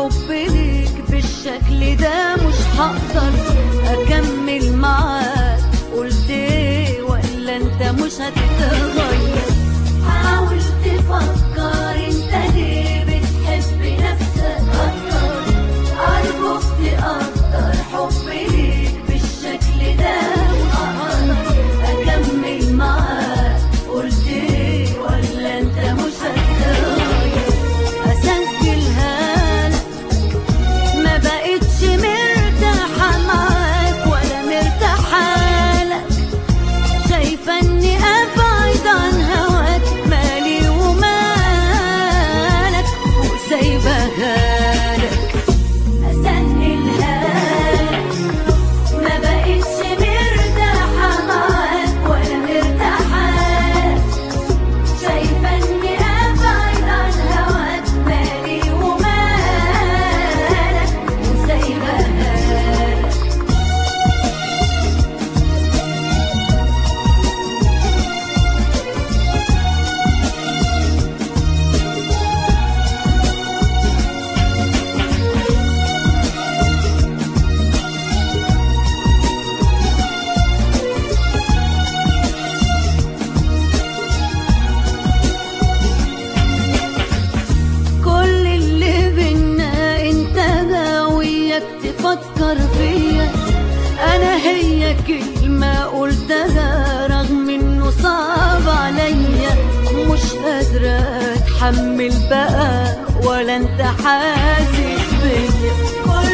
الحب ليك بالشكل ده مش هقدر اكمل معاك. قلت ايه ولا انت مش هتتغير؟ حاول تفكر انت ليه بتحب نفسك اكتر. ارجوك تقدر حبي ليك بالشكل ده مش هقدر اكمل معاك. قلت ايه ولا انت مش هتتغير؟ اسجلها لك ما بقتش مرتاحه معاك ولا مرتاحه لك. شايفه اني ابعد عن هواك مالي ومالك وسايبها لك. اسجلها لك ما بقتش مرتاحه معاك ولا مرتاحه لك. شايفه اني ابعد عن هواك مالي ومالك وسايبها لك. كل اللي بينا انت غاويك تفكر فيا. انا هي كلمة قلتها رغم انه صعب عليا. مش قادرة اتحمل بقى ولا انت حاسس بيا.